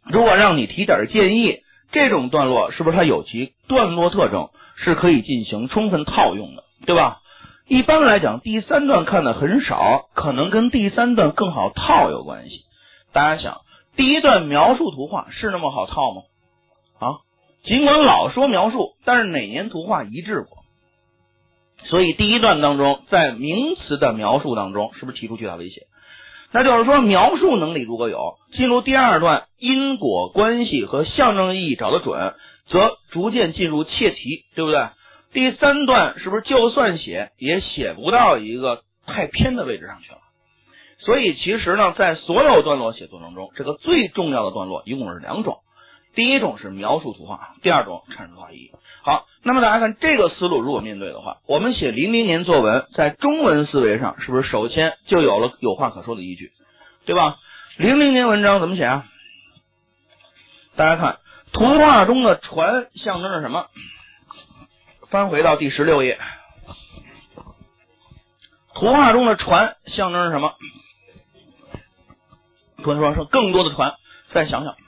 如果让你提点建议，这种段落是不是它有其段落特征，是可以进行充分套用的，对吧？一般来讲，第三段看的很少，可能跟第三段更好套有关系。大家想，第一段描述图画是那么好套吗？尽管老说描述，但是哪年图画一致过？所以第一段当中，在名词的描述当中，是不是提出巨大威胁？那就是说，描述能力如果有，进入第二段，因果关系和象征意义找得准，则逐渐进入切题，对不对？第三段是不是就算写，也写不到一个太偏的位置上去了？所以其实呢，在所有段落写作当中，这个最重要的段落一共是两种。第一种是描述图画，第二种阐述图画意义。好，那么大家看这个思路，如果面对的话，我们写00年作文，在中文思维上是不是首先就有了有话可说的依据，对吧？00年文章怎么写啊？大家看图画中的船象征着什么？翻回到第16页，图画中的船象征着什么？同学说更多的船，再想想。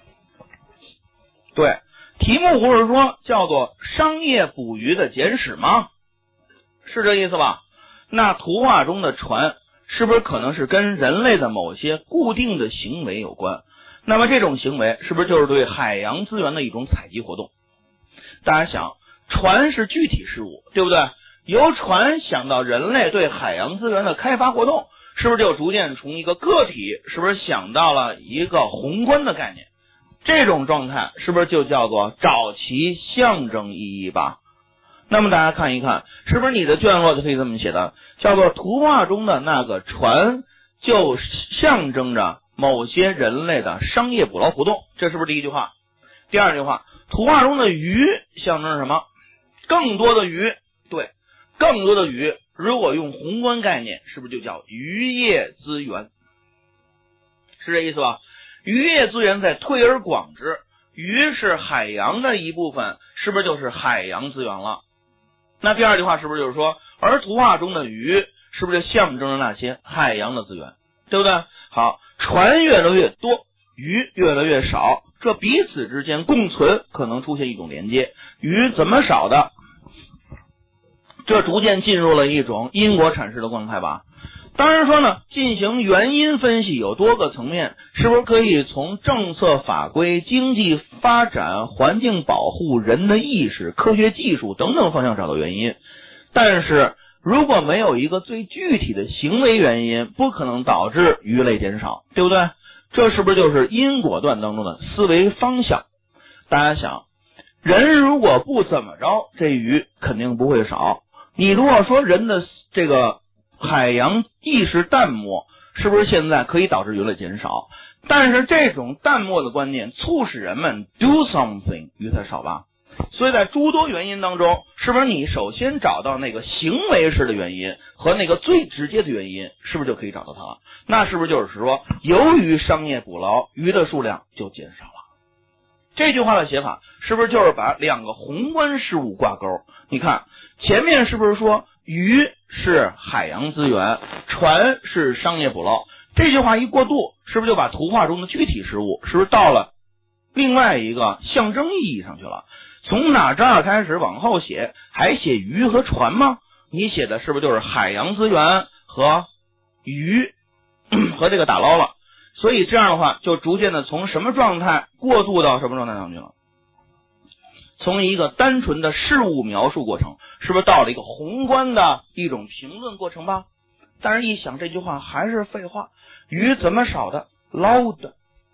对，题目不是说叫做商业捕鱼的简史吗？是这意思吧？那图画中的船是不是可能是跟人类的某些固定的行为有关？那么这种行为是不是就是对海洋资源的一种采集活动？大家想，船是具体事物，对不对？由船想到人类对海洋资源的开发活动，是不是就逐渐从一个个体，是不是想到了一个宏观的概念？这种状态是不是就叫做找其象征意义吧？那么大家看一看，是不是你的卷落就可以这么写的，叫做图画中的那个船就象征着某些人类的商业捕捞活动，这是不是第一句话？第二句话，图画中的鱼象征着什么？更多的鱼，对，更多的鱼，如果用宏观概念，是不是就叫渔业资源？是这意思吧？渔业资源在推而广之，鱼是海洋的一部分，是不是就是海洋资源了？那第二句话是不是就是说，而图画中的鱼是不是就象征着那些海洋的资源，对不对？好，船越来越多，鱼越来越少，这彼此之间共存，可能出现一种连接。鱼怎么少的？这逐渐进入了一种因果阐释的状态吧。当然说呢，进行原因分析有多个层面，是不是可以从政策法规、经济发展、环境保护、人的意识、科学技术等等方向找到原因？但是如果没有一个最具体的行为原因，不可能导致鱼类减少，对不对？这是不是就是因果段当中的思维方向？大家想，人如果不怎么着，这鱼肯定不会少。你如果说人的这个海洋意识淡漠，是不是现在可以导致鱼类减少？但是这种淡漠的观念促使人们 do something， 鱼才少吧？所以在诸多原因当中，是不是你首先找到那个行为式的原因和那个最直接的原因，是不是就可以找到它了？那是不是就是说，由于商业捕捞，鱼的数量就减少了？这句话的写法是不是就是把两个宏观事物挂钩？你看前面是不是说鱼是海洋资源，船是商业捕捞？这句话一过渡，是不是就把图画中的具体事物，是不是到了另外一个象征意义上去了？从哪这儿开始往后写，还写鱼和船吗？你写的是不是就是海洋资源和鱼和这个打捞了？所以这样的话，就逐渐的从什么状态过渡到什么状态上去了？从一个单纯的事物描述过程，是不是到了一个宏观的一种评论过程吧？但是一想这句话还是废话，鱼怎么少的？捞的。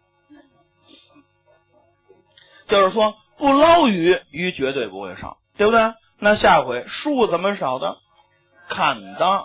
就是说不捞鱼，鱼绝对不会少，对不对？那下回树怎么少的？砍的，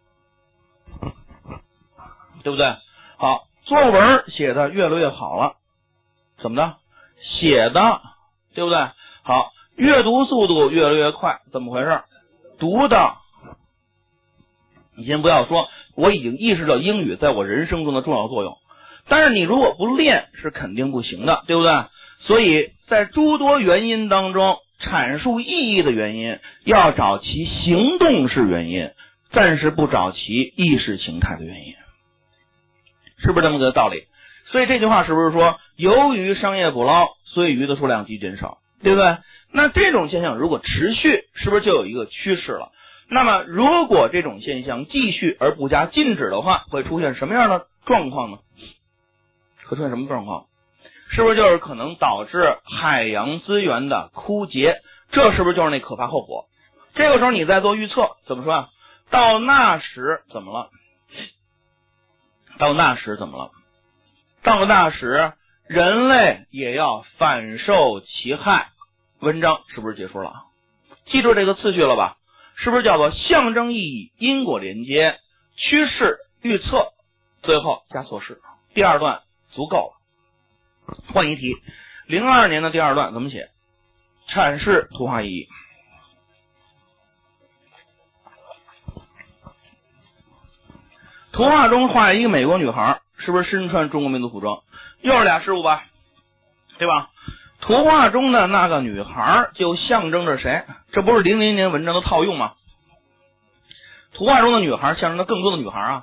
对不对？好，作文写的越来越好了，怎么的？写的，对不对？好，阅读速度越来越快，怎么回事？读的，你先不要说，我已经意识到英语在我人生中的重要作用，但是你如果不练是肯定不行的，对不对？所以在诸多原因当中，阐述意义的原因要找其行动式原因，暂时不找其意识形态的原因，是不是这么个道理？所以这句话是不是说由于商业捕捞，所以鱼的数量急剧减少，对不对？那这种现象如果持续，是不是就有一个趋势了？那么如果这种现象继续而不加禁止的话，会出现什么样的状况呢？会出现什么状况？是不是就是可能导致海洋资源的枯竭？这是不是就是那可怕后果？这个时候你再做预测，怎么说啊？到那时怎么了？到那时怎么了？到那时人类也要反受其害。文章是不是结束了？记住这个次序了吧？是不是叫做象征意义、因果连接、趋势预测，最后加措施？第二段足够了。换一题，02年的第二段怎么写？阐释图画意义。图画中画一个美国女孩，是不是身穿中国民族服装？又是俩事物吧，对吧？图画中的那个女孩就象征着谁？这不是00年文章的套用吗？图画中的女孩象征着更多的女孩啊。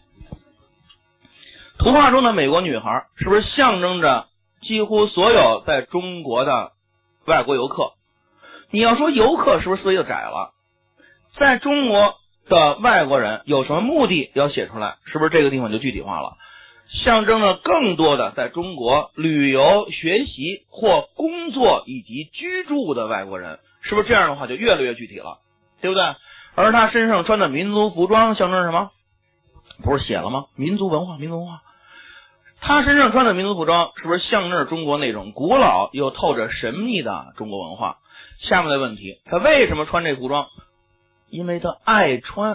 图画中的美国女孩是不是象征着几乎所有在中国的外国游客？你要说游客是不是思维就窄了？在中国的外国人有什么目的要写出来？是不是这个地方就具体化了？象征了更多的在中国旅游、学习或工作以及居住的外国人，是不是这样的话就越来越具体了，对不对？而他身上穿的民族服装象征什么？不是写了吗？民族文化，民族文化。他身上穿的民族服装是不是象征着中国那种古老又透着神秘的中国文化？下面的问题，他为什么穿这服装？因为他爱穿，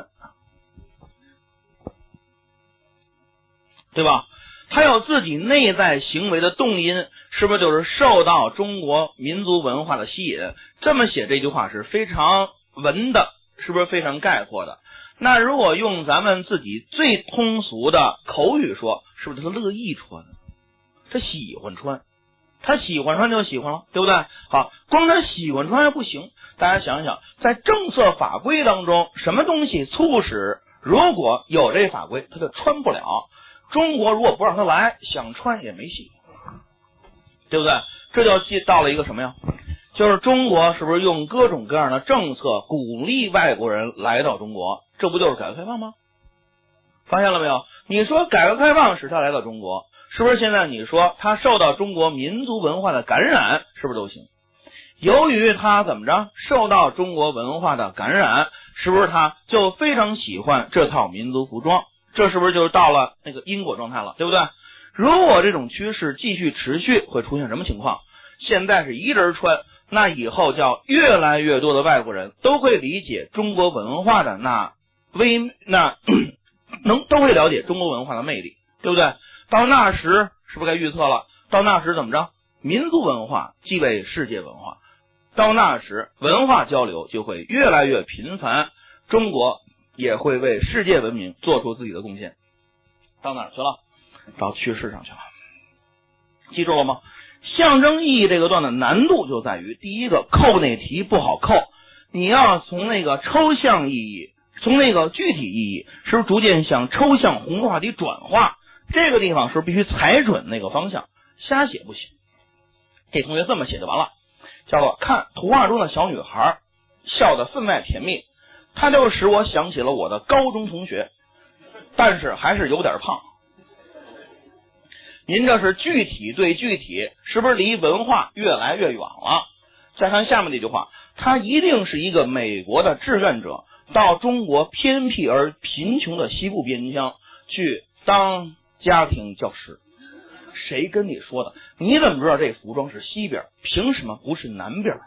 对吧？他有自己内在行为的动因，是不是就是受到中国民族文化的吸引？这么写这句话是非常文的，是不是非常概括的？那如果用咱们自己最通俗的口语说，是不是他乐意穿？他喜欢穿，他喜欢穿就喜欢了，对不对？好，光他喜欢穿还不行，大家想想，在政策法规当中，什么东西促使如果有这法规他就穿不了？中国如果不让他来，想穿也没戏，对不对？这就到了一个什么呀？就是中国是不是用各种各样的政策鼓励外国人来到中国？这不就是改革开放吗？发现了没有？你说改革开放使他来到中国，是不是现在你说他受到中国民族文化的感染，是不是都行？由于他怎么着受到中国文化的感染，是不是他就非常喜欢这套民族服装？这是不是就到了那个因果状态了，对不对？如果这种趋势继续持续，会出现什么情况？现在是一人穿，那以后叫越来越多的外国人都会理解中国文化的都会了解中国文化的魅力，对不对？到那时是不是该预测了？到那时怎么着？民族文化即为世界文化，到那时文化交流就会越来越频繁，中国也会为世界文明做出自己的贡献。到哪儿去了？到趋势上去了。记住了吗？象征意义这个段的难度就在于，第一个，扣那题不好扣，你要从那个抽象意义，从那个具体意义，是不是逐渐向抽象宏观话题转化？这个地方是必须踩准那个方向，瞎写不行。这同学这么写就完了，叫做看图画中的小女孩笑得分外甜蜜，她就使我想起了我的高中同学，但是还是有点胖。您这是具体对具体，是不是离文化越来越远了？再看下面这句话，他一定是一个美国的志愿者，到中国偏僻而贫穷的西部边疆去当家庭教师。谁跟你说的？你怎么知道这服装是西边？凭什么不是南边？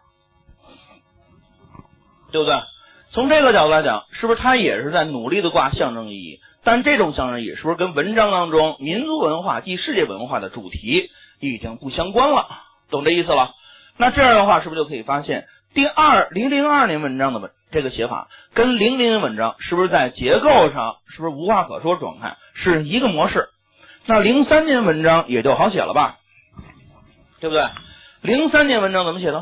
对不对？从这个角度来讲，是不是他也是在努力的挂象征意义？但这种象征意义是不是跟文章当中民族文化即世界文化的主题已经不相关了？懂这意思了？那这样的话，是不是就可以发现002年文章的这个写法跟00年文章是不是在结构上是不是无话可说状态，是一个模式？那03年文章也就好写了吧，对不对？03年文章怎么写的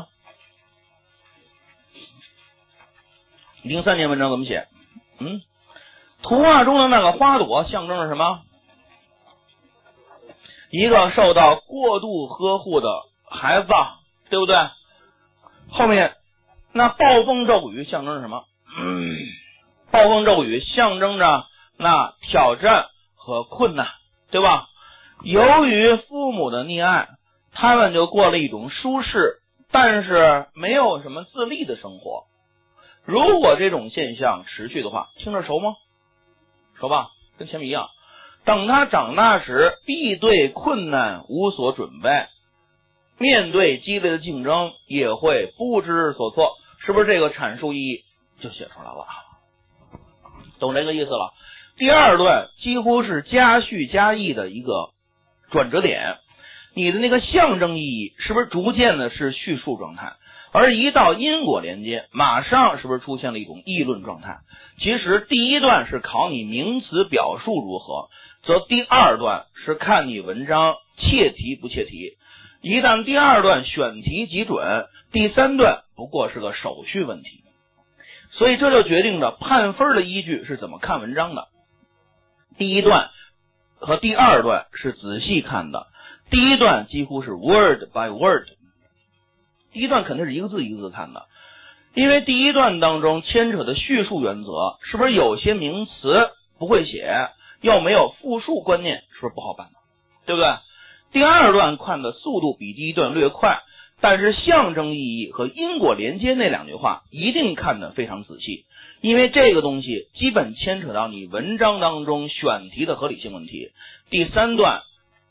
？03年文章怎么写？图画中的那个花朵象征着什么？ 一个受到过度呵护的孩子，对不对？后面那暴风骤雨象征着什么？暴风骤雨象征着那挑战和困难，对吧？由于父母的溺爱，他们就过了一种舒适但是没有什么自立的生活。如果这种现象持续的话，听着熟吗？熟吧，跟前面一样。等他长大时，必对困难无所准备，面对激烈的竞争也会不知所措。是不是这个阐述意义就写出来了？懂这个意思了。第二段几乎是加叙加意的一个转折点，你的那个象征意义是不是逐渐的是叙述状态，而一到因果连接，马上是不是出现了一种议论状态？其实第一段是考你名词表述如何，则第二段是看你文章切题不切题。一旦第二段选题即准，第三段不过是个手续问题。所以这就决定着判分的依据是怎么看文章的。第一段和第二段是仔细看的，第一段几乎是 word by word， 第一段肯定是一个字一个字看的，因为第一段当中牵扯的叙述原则，是不是有些名词不会写，又没有复数观念，是不是不好办的，对不对？第二段看的速度比第一段略快，但是象征意义和因果连接那两句话一定看得非常仔细，因为这个东西基本牵扯到你文章当中选题的合理性问题。第三段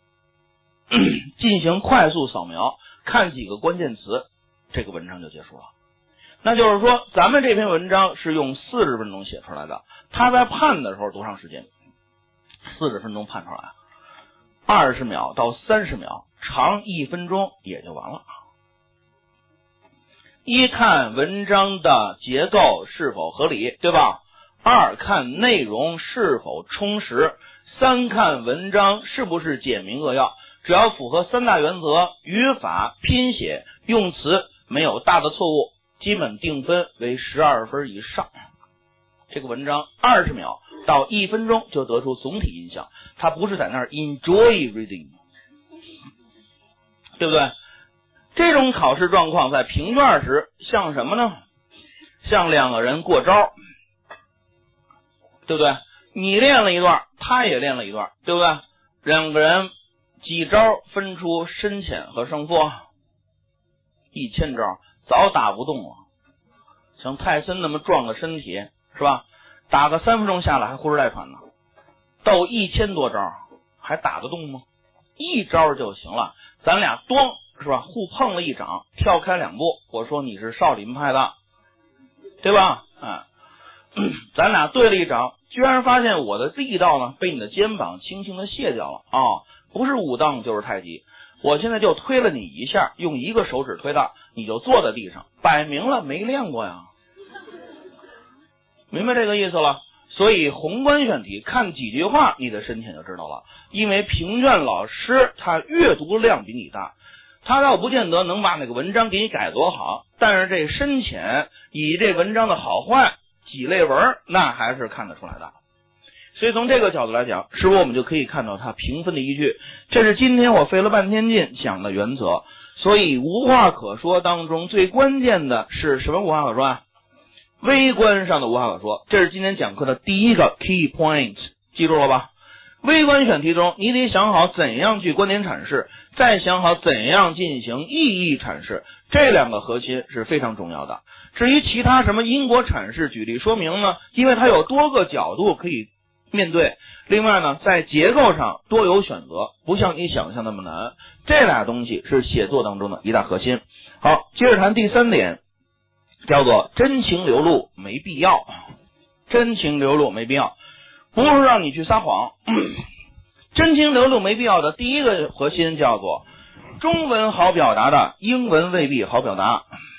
进行快速扫描，看几个关键词，这个文章就结束了。那就是说咱们这篇文章是用40分钟写出来的，他在判的时候多长时间？40分钟判出来，20秒到30秒，长1分钟也就完了。一看文章的结构是否合理，对吧？二看内容是否充实，三看文章是不是简明扼要，只要符合3大原则，语法、拼写、用词没有大的错误，基本定分为12分以上。这个文章20秒到1分钟就得出总体印象，他不是在那儿 enjoy reading， 对不对？这种考试状况在评卷时像什么呢？像两个人过招，对不对？你练了一段，他也练了一段，对不对？两个人几招分出深浅和胜负？1000招早打不动了。像泰森那么壮个身体，是吧？打个3分钟下来还呼哧带喘呢，斗1000多招还打得动吗？一招就行了，咱俩咣是吧？互碰了一掌，跳开2步，我说你是少林派的，对吧？咱俩对了一掌，居然发现我的力道呢被你的肩膀轻轻的卸掉了不是武当就是太极，我现在就推了你一下，用一个手指推大，你就坐在地上，摆明了没练过呀。明白这个意思了？所以宏观选题看几句话你的深浅就知道了，因为评卷老师他阅读量比你大，他倒不见得能把那个文章给你改多好，但是这深浅以这文章的好坏几类文那还是看得出来的。所以从这个角度来讲，是不是我们就可以看到它评分的依据？这是今天我费了半天劲讲的原则。所以无话可说当中最关键的是什么无话可说啊？微观上的无话可说，这是今天讲课的第一个 key point， 记住了吧？微观选题中你得想好怎样去观点阐释，再想好怎样进行意义阐释，这2个核心是非常重要的。至于其他什么因果阐释、举例说明呢，因为它有多个角度可以面对，另外呢在结构上多有选择，不像你想象那么难，这俩东西是写作当中的一大核心。好，接着谈第3点，叫做真情流露没必要。真情流露没必要，不是让你去撒谎。真情流露没必要的第一个核心叫做中文好表达的英文未必好表达。